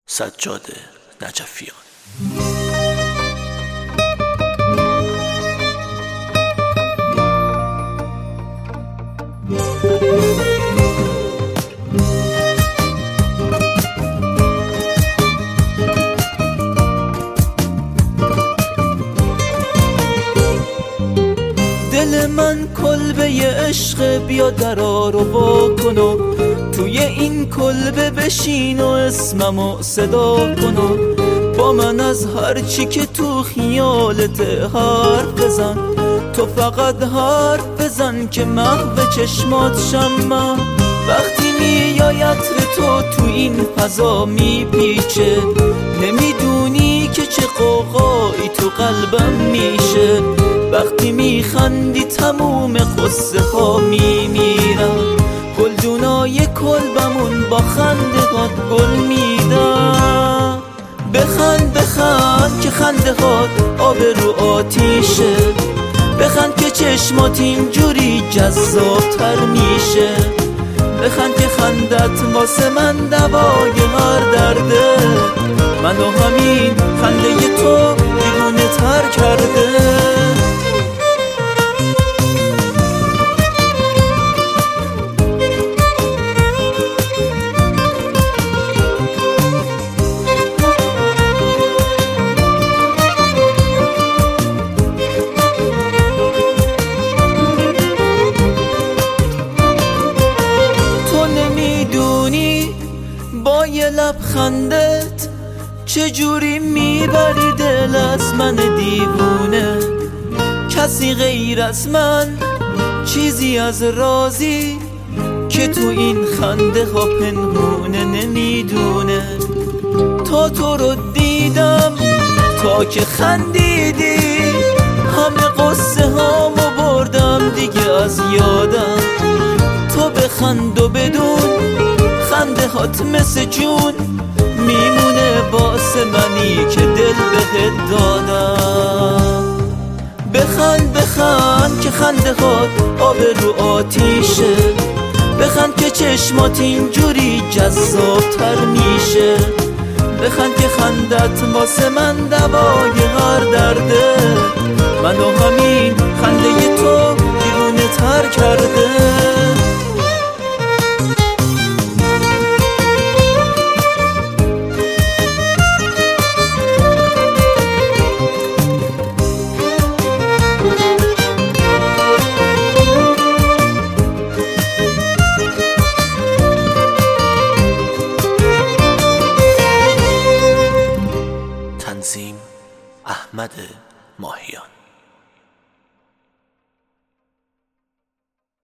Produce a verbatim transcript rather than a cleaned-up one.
سجاد نجفیان. دل من کلبه عشق، بیا درا رو وا کن و توی این کلبه بشین و اسممو صدا کن و با من از هرچی که تو خیالت حرف بزن. تو فقط حرف بزن که محو چشمات شم من. وقتی میای عطر تو تو این فضا میپیچه، نمیدونی که چه قوقایی تو قلبم میشه. وقتی میخندی تموم قصه ها میمیرم، گلدونای کلبمون با خنده هات گل میدم. بخند بخند که خنده هات آب رو آتیشه، بخند که چشمات اینجوری جذابتر میشه. بخند که خندت واسه من دوای هر درده، منو همین خنده تو دیوونه تر کرده. با یه لبخندت چجوری میبری دل از من دیوونه. کسی غیر از من چیزی از رازی که تو این خنده ها پنهونه نمیدونه. تا تو رو دیدم تا که خندیدی، همه قصه هامو بردم دیگه از یادم. تو بخند و بدون خنده هات مثل جون میمونه واسه منی که دل بهت دادم. بخند بخند که خنده هات آب رو آتیشه، بخند که چشمات اینجوری جذابتر میشه. بخند که خندت واسه من دوای هر درده، منو همین خنده تو دیوونه تر کرده. تنظیم احمد ماهیان.